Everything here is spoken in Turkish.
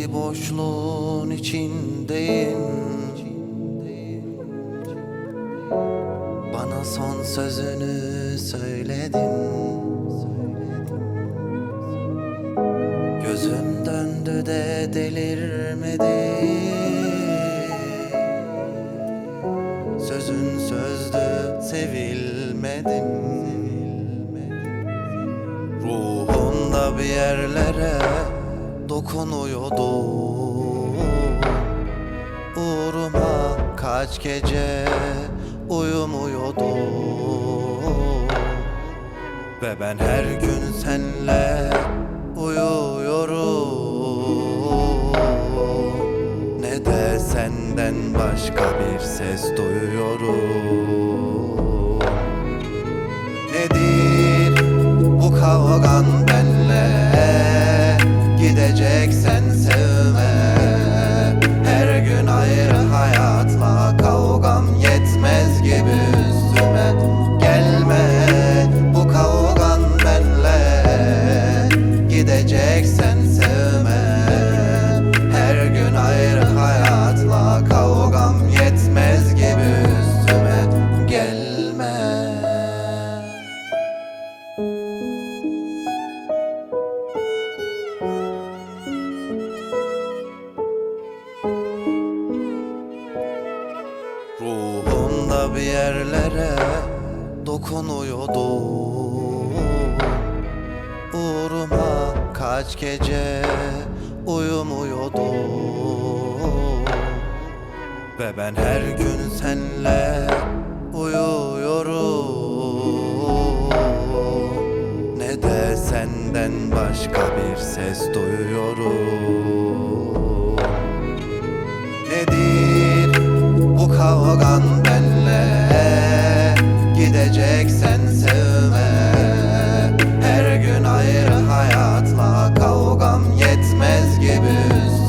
bir boşluğun içindeyim. Bana son sözünü söyledin. Gözüm döndü de delirmedi. Sözün sözdü, sevilmedim. Ruhumda bir yerlere dokunuyordu. Uğruma kaç gece uyumuyordu. Ve ben her gün senle uyuyorum. Ne de senden başka bir ses duyuyorum. Nedir bu kavgan benle? Gideceksen sevme. Her gün ayrı hayatla kavgam yetmez gibi üstüme gelme. Bu kavgan benle. Gideceksen sevme. Her gün ayrı hayatla kavgam yetmez gibi üstüme gelme. Ruhumda bir yerlere dokunuyordu. Uğruma kaç gece uyumuyordu. Ve ben her gün senle uyuyorum. Ne de senden başka bir ses duyuyorum. Nedir bu kavgan benle? Gideceksen sevme. Her gün ayrı hayatla kavgam yetmez gibi